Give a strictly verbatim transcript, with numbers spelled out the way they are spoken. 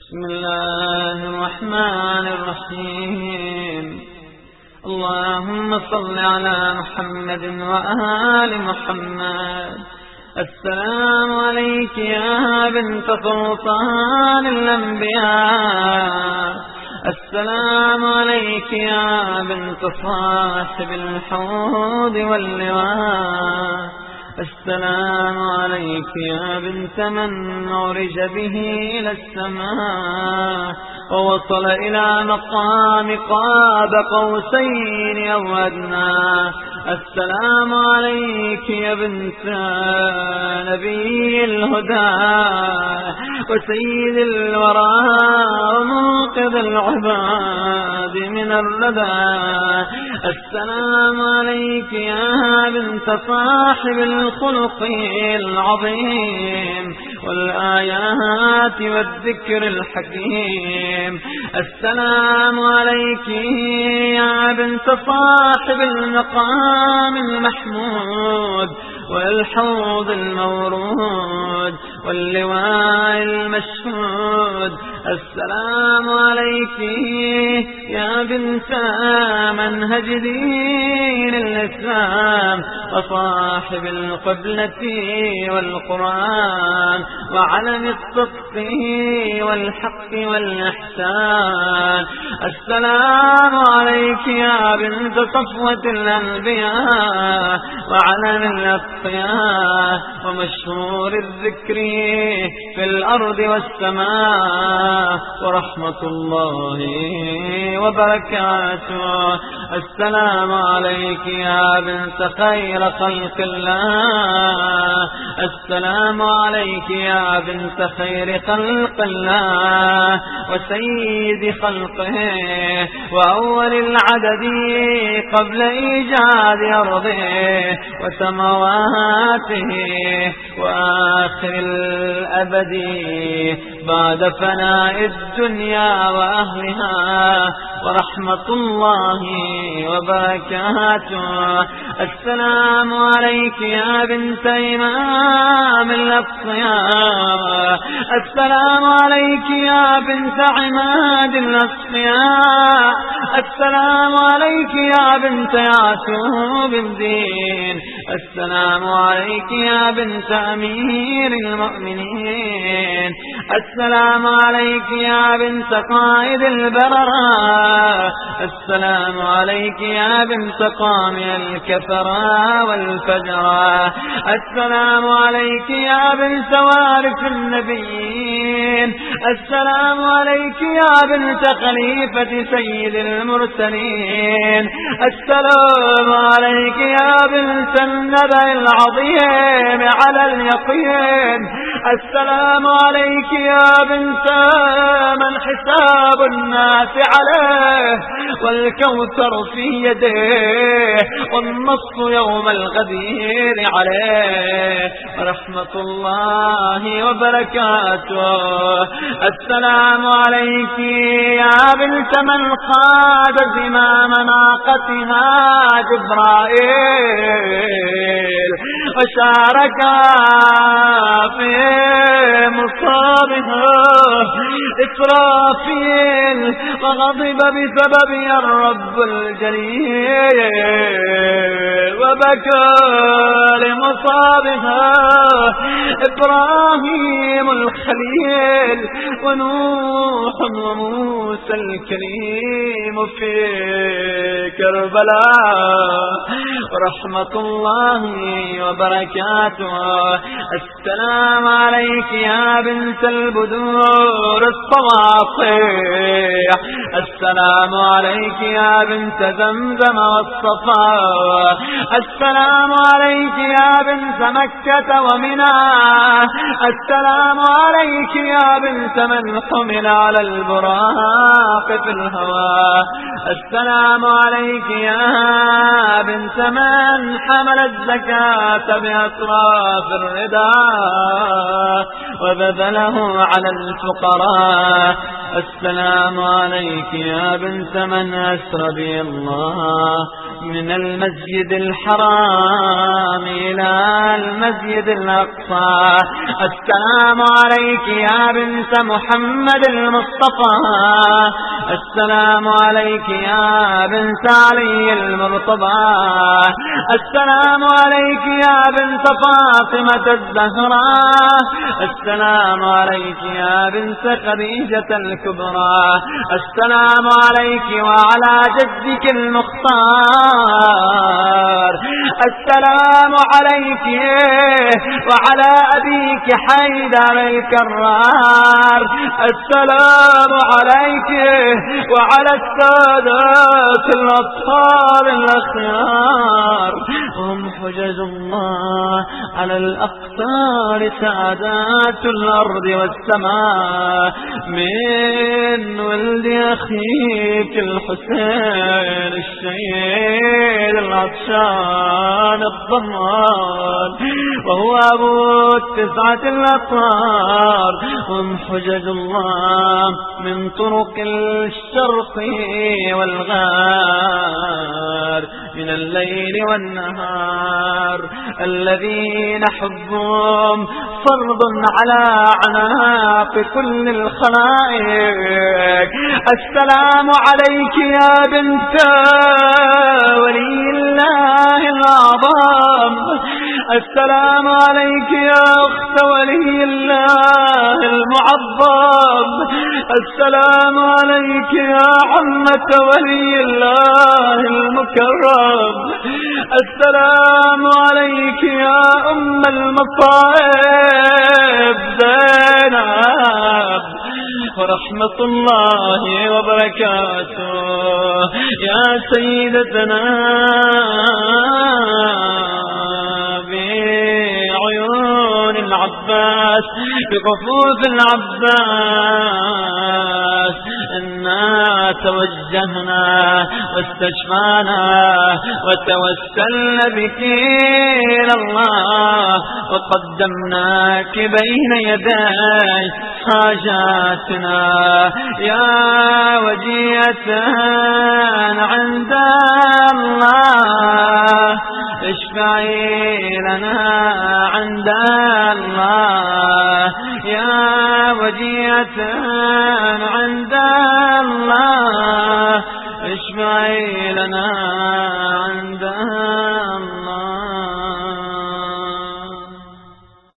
بسم الله الرحمن الرحيم. اللهم صل على محمد وآل محمد. السلام عليك يا بنت سلطان الأنبياء. السلام عليك يا بنت صاحب الحوض واللواء. السلام عليك يا بنت من عرج به إلى السماء ووصل إلى مقام قاب قوسين أو أدنى. السلام عليك يا بنت نبي الهدى وسيد الورى ومنقذ العباد من الردى. السلام عليك يا بنت صاحب الخلق العظيم والآيات والذكر الحكيم. السلام عليك يا بنت صاحب المقام المحمود والحوض المورود واللواء المشهود. السلام عليك يا بنت منهج دين الإسلام وصاحب القبلة والقرآن وعلم الصدق والحق والإحسان. السلام عليك يا بنت صفوة الأنبياء وعلم الأتقياء ومشهور الذكر في الأرض والسماء ورحمة الله وبركاته. السلام عليك يا بنت خير خلق الله. السلام عليك يا بنت خير خلق الله وسيد خلقه وأول العدد قبل إيجاد أرضه وسماواته وآخر الأبد بعد فناء الدنيا وأهلها ورحمة الله وبركاته. السلام عليك يا بنت إمام الأصفياء. السلام عليك يا بنت عماد الأصفياء. السلام عليك يا بنت يعقوب الدين. السلام عليك يا بنت أمير المؤمنين. السلام عليك يا بنت قائد البررة. السلام عليك يا بنت قامي الكفرة والفجرة. السلام عليك يا بنت وارث النبيين. السلام عليك يا بنت خليفة سيد المرسلين. السلام عليك يا بنت النبأ العظيم على اليقين. السلام عليك يا بنت من حساب الناس عليه والكوثر في يديه والنص يوم الغدير عليه ورحمة الله وبركاته. السلام عليك يا بنت من قاد زمام ناقتها جبرائيل وشارك في مصابها إسرافيل وغضب بسبب الرب الجليل وبكى لمصابها إبراهيم الخليل ونوح وموسى الكريم في كربلاء ورحمة الله وبركاته. السلام عليك يا بنت البدور الصواصيح. السلام عليك يا بنت زمزم والصفا. السلام عليك يا بنت مكة ومنى. السلام عليك يا بنت من حمل على البراق في الهواء. السلام عليك يا بنت من حمل الزكاة بأطراف الرداء وبذله على الفقراء السلام عليك يا بنت من أسرى بي الله من المسجد الحرام إلى المسجد الأقصى. السلام عليك يا بنت محمد المصطفى. السلام عليك يا بنت علي المرتضى. السلام عليك يا بنت فاطمة الزهراء. السلام عليك يا بنت خديجة الكبرى. السلام عليك وعلى جدك المختار. السلام عليك وعلى أبيك حيدر الكرار. السلام عليك وعلى السادات الأطهار الأخيار هم حجج الله على الأقطار سعادات الأرض والسماء من ولد أخيك الحسين الشهيد العطشان الضمان وهو أبو التسعة الأطهار هم حجج الله من طرق الشرق والغار من الليل والنهار الذين حبهم فرض على عناق كل الخلائق. السلام عليك يا بنت ولي الله الأعظم. السلام عليك يا أخت ولي الله المعظم. السلام عليك يا عمة ولي الله المكرم. السلام عليك يا أم المصائب زينب ورحمة الله وبركاته يا سيدتنا بعيون العباس بكفوف العباس إنا توجهنا واستشفانا وتوسلنا بك إلى الله وقدمناك بين يدي حاجاتنا يا وجية عند الله اشفعي